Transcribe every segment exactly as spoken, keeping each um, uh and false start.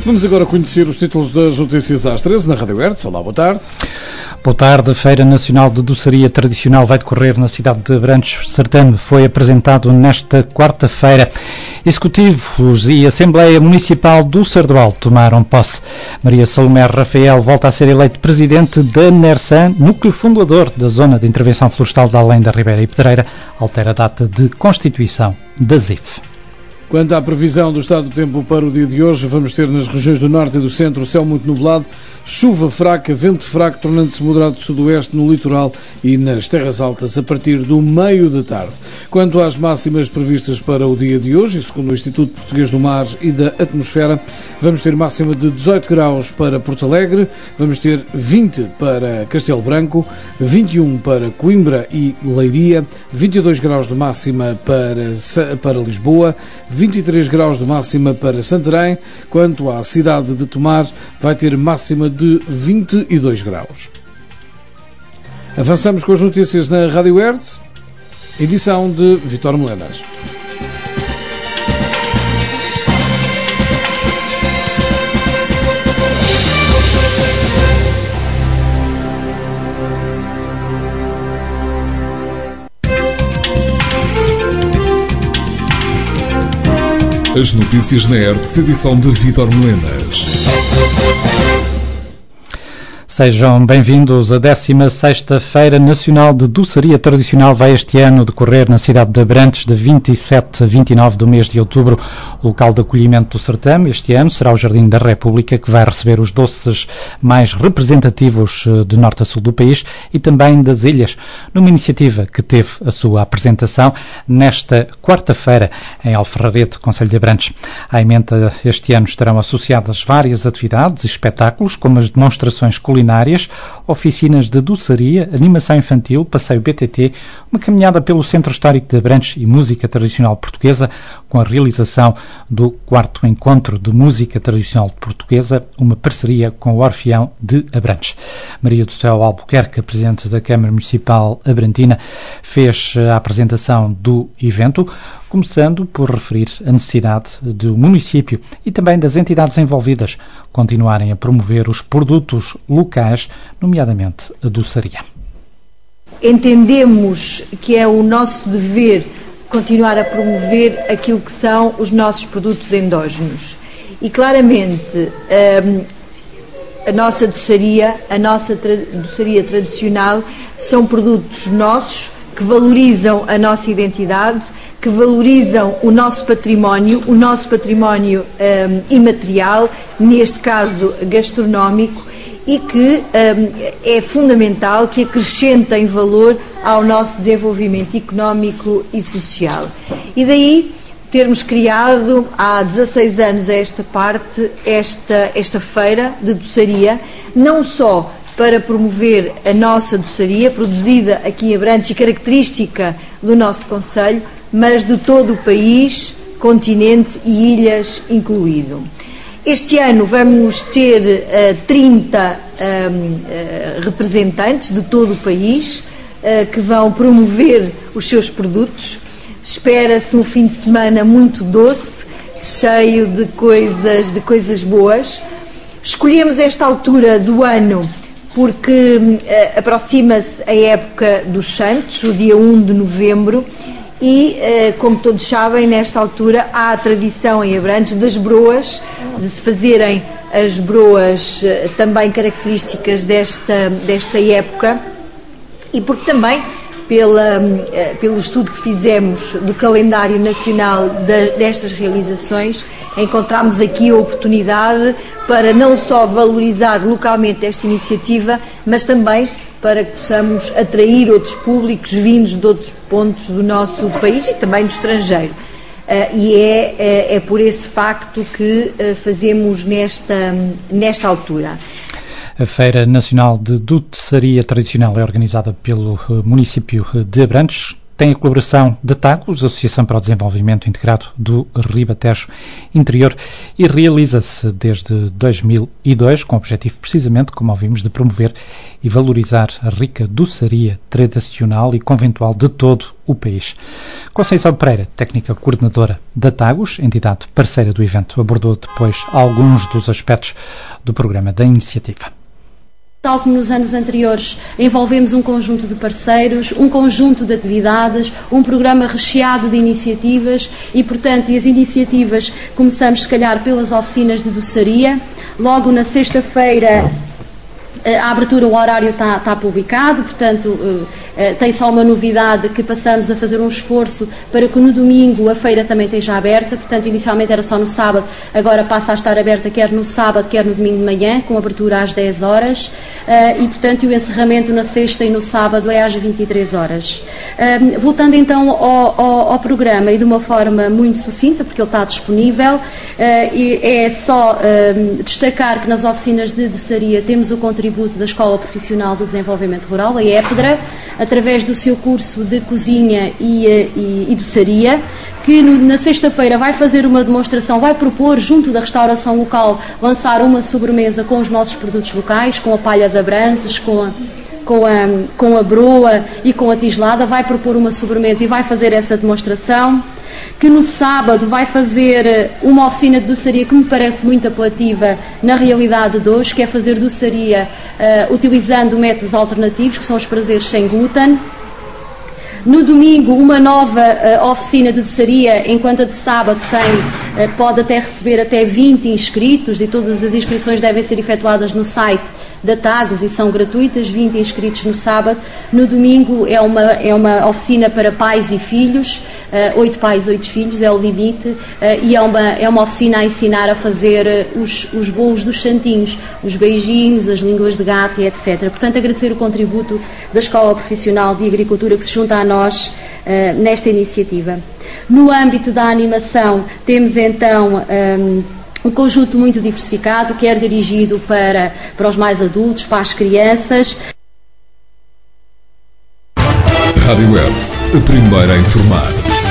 Vamos agora conhecer os títulos das notícias às treze na Rádio Hertz. Olá, boa tarde. Boa tarde. A Feira Nacional de Doçaria Tradicional vai decorrer na cidade de Abrantes. O certame foi apresentado nesta quarta-feira. Executivos e Assembleia Municipal do Sardual tomaram posse. Maria Salomé Rafael volta a ser eleito presidente da NERSAN, núcleo fundador da Zona de Intervenção Florestal de Além da Ribeira e Pedreira, altera a data de constituição da Z I F. Quanto à previsão do estado do tempo para o dia de hoje, vamos ter nas regiões do norte e do centro céu muito nublado, chuva fraca, vento fraco, tornando-se moderado de sudoeste no litoral e nas terras altas a partir do meio da tarde. Quanto às máximas previstas para o dia de hoje, e segundo o Instituto Português do Mar e da Atmosfera, vamos ter máxima de dezoito graus para Porto Alegre, vamos ter vinte para Castelo Branco, vinte e um para Coimbra e Leiria, vinte e dois graus de máxima para, para Lisboa, vinte e três graus de máxima para Santarém. Quanto à cidade de Tomar, vai ter máxima de vinte e dois graus. Avançamos com as notícias na Rádio Hertz, edição de Vítor Melenas. As notícias na Hertz, edição de Vítor Melenas. Sejam bem-vindos. A décima sexta Feira Nacional de Doçaria Tradicional vai este ano decorrer na cidade de Abrantes de vinte e sete a vinte e nove do mês de outubro. O local de acolhimento do certame este ano será o Jardim da República, que vai receber os doces mais representativos de norte a sul do país e também das ilhas, numa iniciativa que teve a sua apresentação nesta quarta-feira em Alfarrarete, Concelho de Abrantes. À emenda este ano estarão associadas várias atividades e espetáculos, como as demonstrações culinárias, oficinas de doçaria, animação infantil, passeio B T T, uma caminhada pelo Centro Histórico de Abrantes e música tradicional portuguesa, com a realização do quarto encontro de música tradicional portuguesa, uma parceria com o Orfeão de Abrantes. Maria do Céu Albuquerque, presidente da Câmara Municipal Abrantina, fez a apresentação do evento, começando por referir a necessidade do município e também das entidades envolvidas continuarem a promover os produtos locais, nomeadamente a doçaria. Entendemos que é o nosso dever continuar a promover aquilo que são os nossos produtos endógenos. E claramente a nossa doçaria, a nossa tra- doçaria tradicional são produtos nossos que valorizam a nossa identidade, que valorizam o nosso património, o nosso património um, imaterial, neste caso gastronómico, e que um, é fundamental que acrescentem valor ao nosso desenvolvimento económico e social. E daí termos criado há dezasseis anos a esta parte, esta, esta feira de doçaria, não só para promover a nossa doçaria, produzida aqui em Abrantes e característica do nosso concelho, mas de todo o país, continente e ilhas incluído. Este ano vamos ter uh, trinta um, uh, representantes de todo o país uh, que vão promover os seus produtos. Espera-se um fim de semana muito doce, cheio de coisas, de coisas boas. Escolhemos esta altura do ano porque uh, aproxima-se a época dos Santos, o dia um de novembro, e, uh, como todos sabem, nesta altura há a tradição em Abrantes das broas, de se fazerem as broas uh, também características desta, desta época, e porque também, pela, uh, pelo estudo que fizemos do calendário nacional de, destas realizações, encontramos aqui a oportunidade para não só valorizar localmente esta iniciativa, mas também para que possamos atrair outros públicos vindos de outros pontos do nosso país e também do estrangeiro. Uh, e é, é, é por esse facto que uh, fazemos nesta, nesta altura. A Feira Nacional de Doçaria Tradicional é organizada pelo município de Abrantes, tem a colaboração da Tagus, Associação para o Desenvolvimento Integrado do Ribatejo Interior, e realiza-se desde dois mil e dois com o objetivo, precisamente, como ouvimos, de promover e valorizar a rica doçaria tradicional e conventual de todo o país. Conceição Pereira, técnica coordenadora da Tagus, entidade parceira do evento, abordou depois alguns dos aspectos do programa da iniciativa. Tal como nos anos anteriores, envolvemos um conjunto de parceiros, um conjunto de atividades, um programa recheado de iniciativas e, portanto, e as iniciativas começamos, se calhar, pelas oficinas de doçaria. Logo na sexta-feira, a abertura, o horário está, está publicado, portanto, tem só uma novidade, que passamos a fazer um esforço para que no domingo a feira também esteja aberta. Portanto, inicialmente era só no sábado, agora passa a estar aberta quer no sábado, quer no domingo de manhã, com abertura às dez horas, e, portanto, o encerramento na sexta e no sábado é às vinte e três horas. Voltando então ao, ao, ao programa, e de uma forma muito sucinta, porque ele está disponível, é só destacar que nas oficinas de doçaria temos o contributo da Escola Profissional de Desenvolvimento Rural, a EPDRA, através do seu curso de cozinha e, e, e doçaria, que no, na sexta-feira vai fazer uma demonstração, vai propor, junto da restauração local, lançar uma sobremesa com os nossos produtos locais, com a palha de Abrantes, com a, com a, com a broa e com a tigelada, vai propor uma sobremesa e vai fazer essa demonstração. Que no sábado vai fazer uma oficina de doçaria que me parece muito apelativa na realidade de hoje, que é fazer doçaria uh, utilizando métodos alternativos, que são os prazeres sem glúten. No domingo, uma nova uh, oficina de doçaria, enquanto a de sábado tem, uh, pode até receber até vinte inscritos, e todas as inscrições devem ser efetuadas no site da Tagus e são gratuitas, vinte inscritos no sábado. No domingo é uma, é uma oficina para pais e filhos, oito uh, pais, oito filhos, é o limite, uh, e é uma, é uma oficina a ensinar a fazer uh, os, os bolos dos santinhos, os beijinhos, as línguas de gato e etcétera. Portanto, agradecer o contributo da Escola Profissional de Agricultura que se junta a nós uh, nesta iniciativa. No âmbito da animação, temos então um, um conjunto muito diversificado, quer dirigido para, para os mais adultos, para as crianças. Rádio Hertz, a primeira a informar.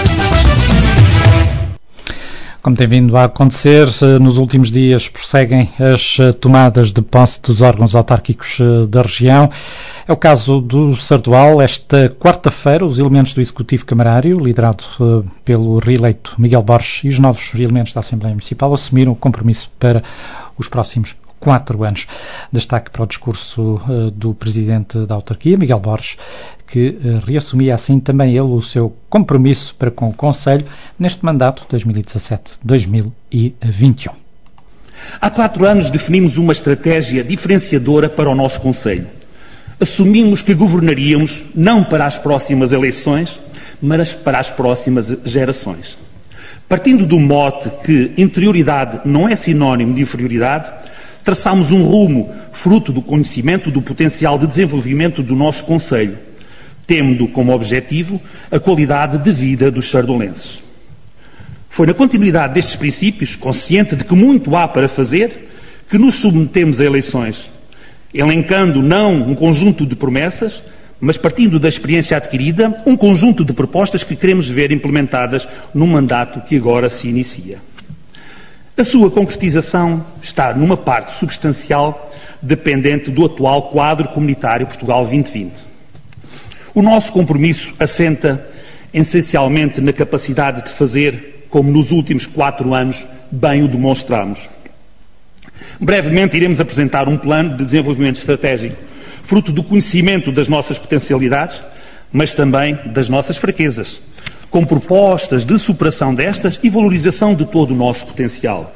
Como tem vindo a acontecer, nos últimos dias prosseguem as tomadas de posse dos órgãos autárquicos da região. É o caso do Sardual. Esta quarta-feira, os elementos do Executivo Camarário, liderado pelo reeleito Miguel Borges, e os novos elementos da Assembleia Municipal assumiram o compromisso para os próximos quatro anos. Destaque para o discurso uh, do Presidente da Autarquia, Miguel Borges, que uh, reassumia assim também ele o seu compromisso para com o Conselho neste mandato dois mil e dezassete a dois mil e vinte e um. Há quatro anos definimos uma estratégia diferenciadora para o nosso Conselho. Assumimos que governaríamos não para as próximas eleições, mas para as próximas gerações. Partindo do mote que interioridade não é sinónimo de inferioridade, traçámos um rumo fruto do conhecimento do potencial de desenvolvimento do nosso Conselho, tendo como objetivo a qualidade de vida dos sardolenses. Foi na continuidade destes princípios, consciente de que muito há para fazer, que nos submetemos a eleições, elencando não um conjunto de promessas, mas partindo da experiência adquirida, um conjunto de propostas que queremos ver implementadas no mandato que agora se inicia. A sua concretização está numa parte substancial dependente do atual quadro comunitário Portugal vinte vinte. O nosso compromisso assenta essencialmente na capacidade de fazer, como nos últimos quatro anos bem o demonstramos. Brevemente iremos apresentar um plano de desenvolvimento estratégico, fruto do conhecimento das nossas potencialidades, mas também das nossas fraquezas, com propostas de superação destas e valorização de todo o nosso potencial.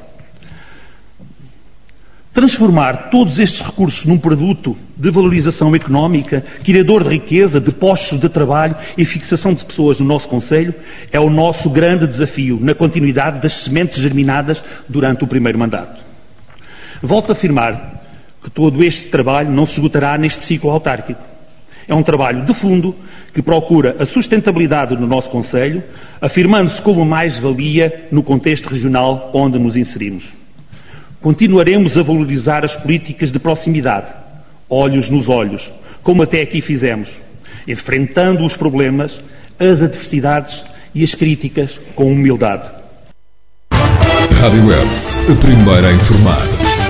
Transformar todos estes recursos num produto de valorização económica, criador de riqueza, de postos de trabalho e fixação de pessoas no nosso Conselho é o nosso grande desafio na continuidade das sementes germinadas durante o primeiro mandato. Volto a afirmar que todo este trabalho não se esgotará neste ciclo autárquico. É um trabalho de fundo que procura a sustentabilidade no nosso Conselho, afirmando-se como mais-valia no contexto regional onde nos inserimos. Continuaremos a valorizar as políticas de proximidade, olhos nos olhos, como até aqui fizemos, enfrentando os problemas, as adversidades e as críticas com humildade. Rádio Hertz, a primeira a informar.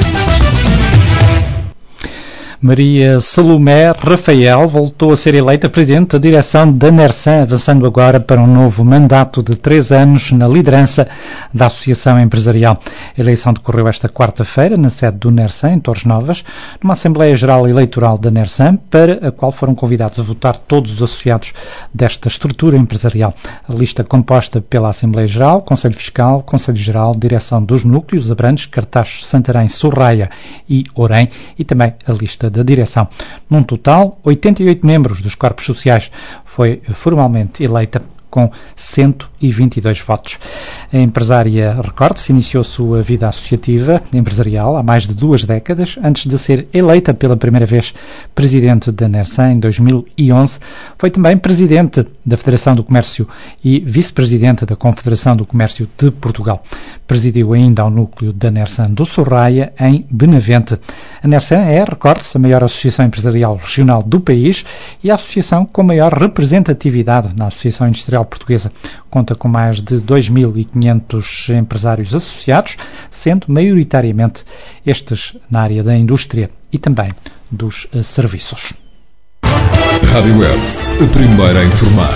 Maria Salomé Rafael voltou a ser eleita Presidente da direção da Nersan, avançando agora para um novo mandato de três anos na liderança da Associação Empresarial. A eleição decorreu esta quarta-feira na sede do Nersan, em Torres Novas, numa Assembleia Geral Eleitoral da Nersan, para a qual foram convidados a votar todos os associados desta estrutura empresarial. A lista composta pela Assembleia Geral, Conselho Fiscal, Conselho Geral, Direção dos Núcleos, Abrantes, Cartaz, Santarém, Sorraia e Orém, e também a lista da direção. Num total, oitenta e oito membros dos corpos sociais foi formalmente eleita com cento e vinte e dois votos. A empresária, recorde-se, iniciou sua vida associativa empresarial há mais de duas décadas, antes de ser eleita pela primeira vez presidente da Nersan em dois mil e onze. Foi também presidente da Federação do Comércio e vice-presidente da Confederação do Comércio de Portugal. Presidiu ainda ao núcleo da Nersan do Sorraia, em Benavente. A Nersan é, recorde-se, a maior associação empresarial regional do país e a associação com maior representatividade na Associação Industrial Portuguesa. Conta com mais de dois mil e quinhentos empresários associados, sendo maioritariamente estes na área da indústria e também dos uh, serviços. Rádio Hertz, a primeira a informar.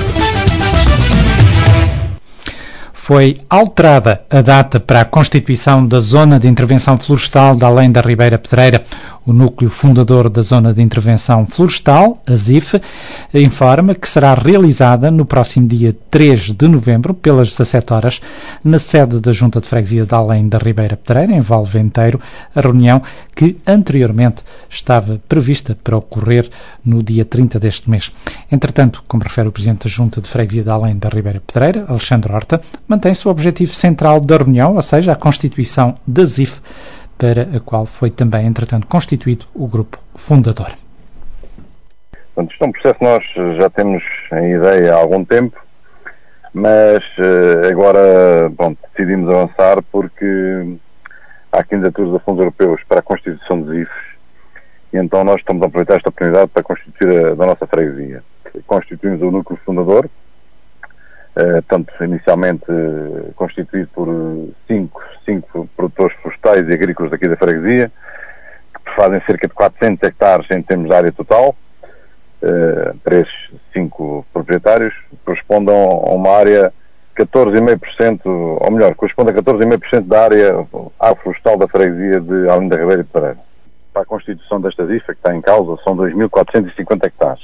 Foi alterada a data para a constituição da Zona de Intervenção Florestal da Além da Ribeira Pedreira. O núcleo fundador da Zona de Intervenção Florestal, a Z I F, informa que será realizada no próximo dia três de novembro, pelas dezassete horas, na sede da Junta de Freguesia da Além da Ribeira Pedreira, em Valventeiro, a reunião que anteriormente estava prevista para ocorrer no dia trinta deste mês. Entretanto, como refere o Presidente da Junta de Freguesia da Além da Ribeira Pedreira, Alexandre Horta, mantém-se o objetivo central da reunião, ou seja, a constituição da Z I F, para a qual foi também, entretanto, constituído o grupo fundador. Portanto, isto é um processo que nós já temos em ideia há algum tempo, mas agora, bom, decidimos avançar porque há candidaturas a fundos europeus para a constituição de Z I Fs, e então nós estamos a aproveitar esta oportunidade para constituir a da nossa freguesia. Constituímos o núcleo fundador, Uh, tanto inicialmente uh, constituído por uh, cinco, cinco produtores florestais e agrícolas daqui da freguesia, que fazem cerca de quatrocentos hectares em termos de área total. Uh, para estes cinco proprietários correspondem a uma área catorze vírgula cinco por cento, ou melhor, corresponde a catorze vírgula cinco por cento da área agroflorestal da freguesia de Além da Ribeira Pedreira. Para a constituição desta Z I F, que está em causa, são dois mil quatrocentos e cinquenta hectares.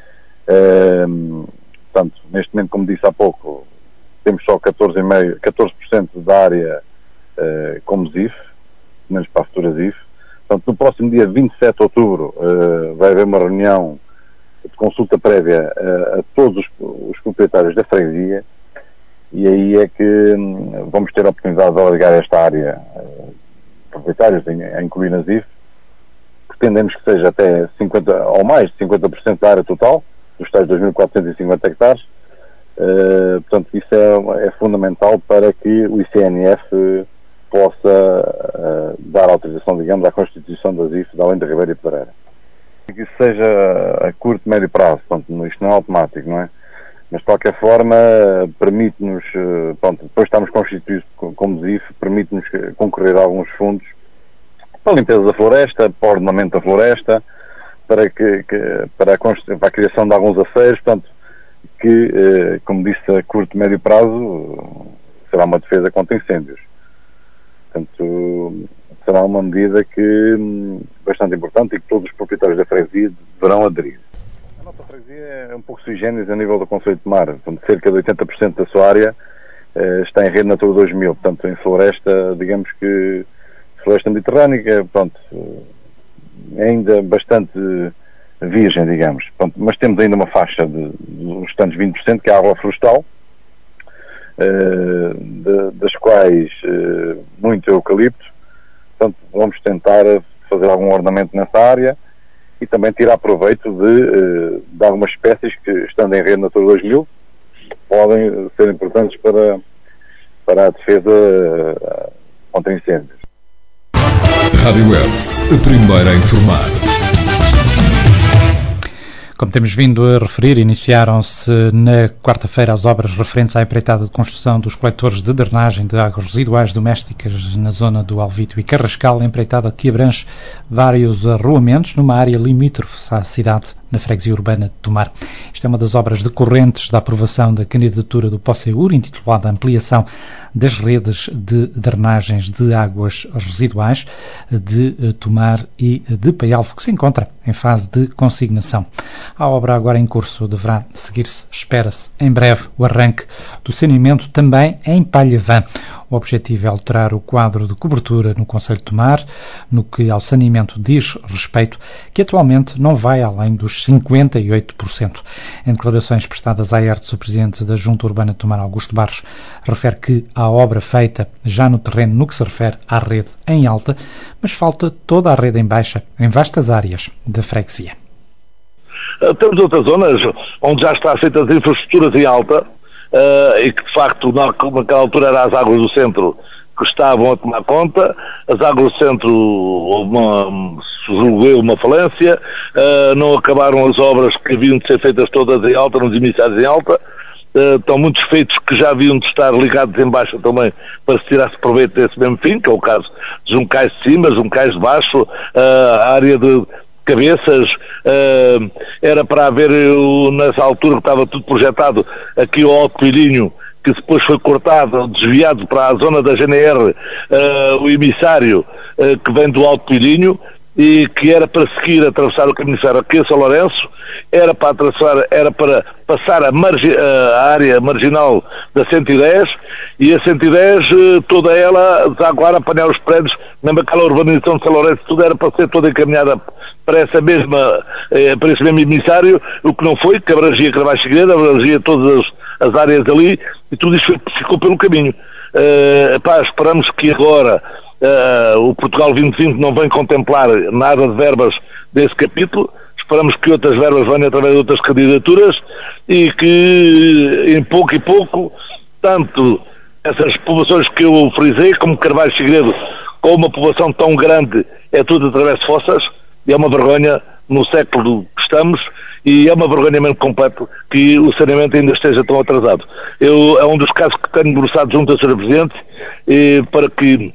Uh, Portanto, neste momento, como disse há pouco, temos só catorze vírgula cinco por cento, catorze por cento da área uh, como Z I F, menos para a futura Z I F. Portanto, no próximo dia vinte e sete de outubro uh, vai haver uma reunião de consulta prévia uh, a todos os, os proprietários da freguesia, e aí é que um, vamos ter a oportunidade de alargar esta área uh, proprietários a incluir na Z I F. Pretendemos que seja até cinquenta ou mais de cinquenta por cento da área total, dos tais dois mil quatrocentos e cinquenta hectares. Uh, portanto, isso é, é fundamental para que o I C N F possa uh, dar autorização, digamos, à constituição da Z I F da Além da Ribeira Pedreira. Que isso seja a curto e médio prazo, portanto, isto não é automático, não é? Mas, de qualquer forma, permite-nos, uh, pronto, depois estamos constituídos como Z I F, permite-nos concorrer a alguns fundos para a limpeza da floresta, para o ordenamento da floresta, para, que, que, para, a, para a criação de alguns aceiros, portanto, que, eh, como disse, a curto e médio prazo será uma defesa contra incêndios. Portanto, será uma medida que bastante importante e que todos os proprietários da freguesia deverão aderir. A nossa freguesia é um pouco sui generis a nível do conceito de mar. Portanto, cerca de oitenta por cento da sua área eh, está em rede Natura dois mil, portanto, em floresta, digamos que floresta mediterrânica, pronto, ainda bastante virgem, digamos. Pronto, mas temos ainda uma faixa de, de uns restantes vinte por cento, que é a água florestal, uh, de, das quais uh, muito eucalipto. Portanto, vamos tentar fazer algum ornamento nessa área e também tirar proveito de, uh, de algumas espécies que, estando em rede Natura dois mil, podem ser importantes para, para a defesa uh, contra incêndios. Rádio Hertz, a primeira a informar. Como temos vindo a referir, iniciaram-se na quarta-feira as obras referentes à empreitada de construção dos coletores de drenagem de águas residuais domésticas na zona do Alvito e Carrascal, empreitada que abrange vários arruamentos numa área limítrofe à cidade, na freguesia urbana de Tomar. Isto é uma das obras decorrentes da aprovação da candidatura do POSEUR, intitulada Ampliação das redes de drenagens de águas residuais de Tomar e de Paialvo, que se encontra em fase de consignação. A obra agora em curso deverá seguir-se, espera-se, em breve, o arranque do saneamento também em Palhavã. O objetivo é alterar o quadro de cobertura no concelho de Tomar, no que ao saneamento diz respeito, que atualmente não vai além dos cinquenta e oito por cento. Em declarações prestadas à E R T S, o presidente da Junta Urbana de Tomar, Augusto Barros, refere que há obra feita já no terreno no que se refere à rede em alta, mas falta toda a rede em baixa, em vastas áreas da freguesia. Temos outras zonas onde já está aceitas as infraestruturas em alta, Uh, e que de facto naquela altura eram as águas do centro que estavam a tomar conta. As águas do centro houve uma, surgiu uma falência, uh, não acabaram as obras que haviam de ser feitas todas em alta, nos emissários em alta. Uh, estão muitos feitos que já haviam de estar ligados em baixo também para se tirar-se proveito desse mesmo fim, que é o caso de Juncais de cima, Juncais de baixo, uh, a área de Cabeças, uh, era para haver, uh, nessa altura que estava tudo projetado, aqui o Alto Coelhinho, que depois foi cortado, desviado para a zona da G N R, uh, o emissário uh, que vem do Alto Coelhinho, e que era para seguir, atravessar o caminho de ferro aqui a São Lourenço, era para atravessar, era para passar a, margi, a área marginal da cento e dez, e a cento e dez, toda ela, desaguar, apanhar os prédios, mesmo aquela urbanização de São Lourenço, tudo era para ser toda encaminhada para essa mesma, para esse mesmo emissário, o que não foi, que abrangia Carvalho Segredo, abrangia todas as, as áreas ali, e tudo isso ficou pelo caminho. Uh, pá, esperamos que agora Uh, o Portugal vinte vinte não vem contemplar nada de verbas desse capítulo. Esperamos que outras verbas venham através de outras candidaturas e que em pouco e pouco, tanto essas populações que eu frisei, como Carvalho Segredo, com uma população tão grande, é tudo através de fossas, e é uma vergonha no século que estamos, e é uma vergonha mesmo completo que o saneamento ainda esteja tão atrasado. Eu, é um dos casos que tenho debruçado junto ao senhor Presidente, e para que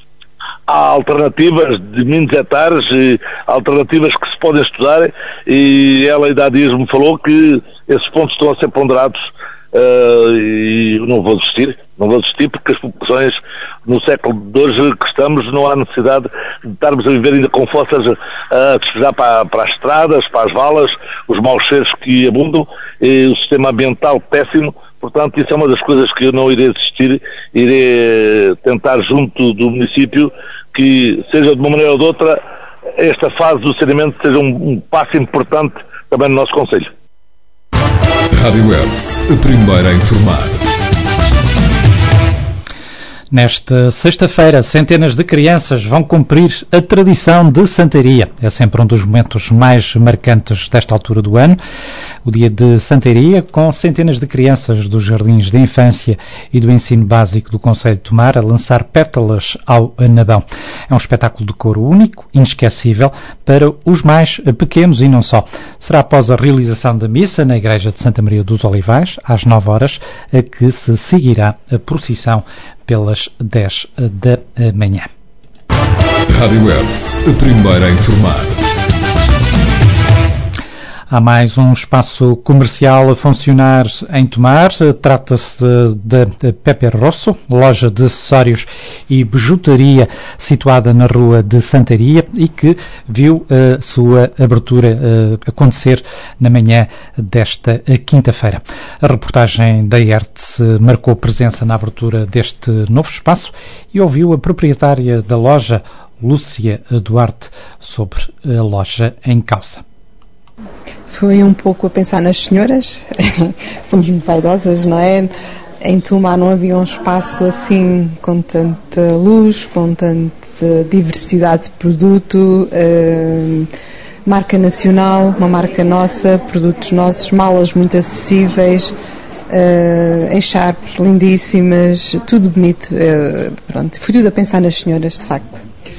há alternativas de muitos hectares, alternativas que se podem estudar, e ela ainda há dias me falou que esses pontos estão a ser ponderados, uh, e eu não vou desistir, não vou desistir porque as populações no século de hoje que estamos não há necessidade de estarmos a viver ainda com fossas a despejar para, para as estradas, para as valas, os maus cheiros que abundam, e o sistema ambiental péssimo. Portanto, isso é uma das coisas que eu não irei desistir, irei tentar junto do município que, seja de uma maneira ou de outra, esta fase do saneamento seja um, um passo importante também no nosso concelho. Rádio E R T S, a primeira a informar. Nesta sexta-feira, centenas de crianças vão cumprir a tradição de Santaria. É sempre um dos momentos mais marcantes desta altura do ano. O dia de Santaria, com centenas de crianças dos jardins de infância e do ensino básico do concelho de Tomar a lançar pétalas ao Nabão. É um espetáculo de coro único, inesquecível, para os mais pequenos e não só. Será após a realização da missa na Igreja de Santa Maria dos Olivais, às nove horas, a que se seguirá a procissão pelas dez da manhã. Rádio E R T S, a primeira a informar. Há mais um espaço comercial a funcionar em Tomar. Trata-se da Pepe Rosso, loja de acessórios e bijutaria situada na rua de Santaria e que viu a sua abertura acontecer na manhã desta quinta-feira. A reportagem da E R T S marcou presença na abertura deste novo espaço e ouviu a proprietária da loja, Lúcia Duarte, sobre a loja em causa. Foi um pouco a pensar nas senhoras, somos muito vaidosas, não é? Em Tomar não havia um espaço assim com tanta luz, com tanta diversidade de produto, uh, marca nacional, uma marca nossa, produtos nossos, malas muito acessíveis, uh, encharpes lindíssimas, tudo bonito. Uh, pronto, foi tudo a pensar nas senhoras, de facto.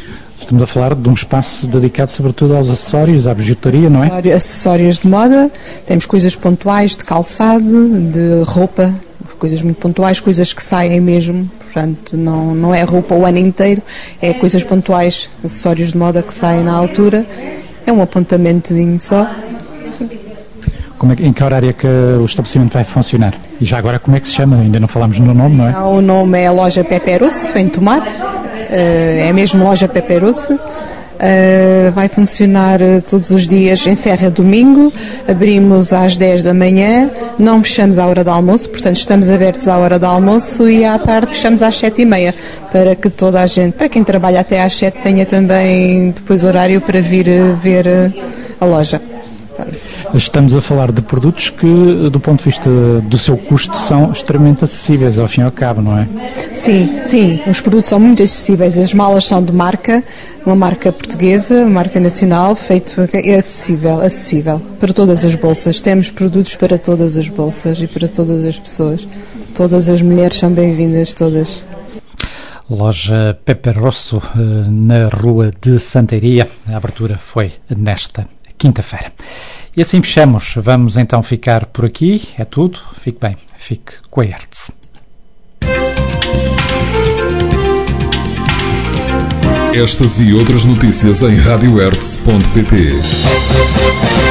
estamos a falar de um espaço dedicado sobretudo aos acessórios, à bijutaria, não é? Acessórios de moda, temos coisas pontuais de calçado, de roupa, coisas muito pontuais, coisas que saem mesmo, portanto não, não é roupa o ano inteiro, é coisas pontuais, acessórios de moda que saem na altura, é um apontamentozinho só. Como é, em que horário é que o estabelecimento vai funcionar? E já agora como é que se chama? Ainda não falámos no nome, não é? O nome é Loja Pepe Russo, em Tomar, é mesmo Loja Pepe Russo. Uh, vai funcionar uh, todos os dias, encerra domingo, abrimos às dez da manhã, não fechamos à hora do almoço, portanto estamos abertos à hora do almoço e à tarde fechamos às sete e meia, para que toda a gente, para quem trabalha até às sete, tenha também depois horário para vir uh, ver uh, a loja. Estamos a falar de produtos que, do ponto de vista do seu custo, são extremamente acessíveis, ao fim e ao cabo, não é? Sim, sim, os produtos são muito acessíveis, as malas são de marca, uma marca portuguesa, uma marca nacional, feito, é acessível, acessível, para todas as bolsas. Temos produtos para todas as bolsas e para todas as pessoas. Todas as mulheres são bem-vindas, todas. Loja Pepe Russo, na Rua de Santaria. A abertura foi nesta quinta-feira. E assim fechamos. Vamos então ficar por aqui. É tudo. Fique bem. Fique com a Hertz. Estas e outras notícias em radio hertz ponto pt.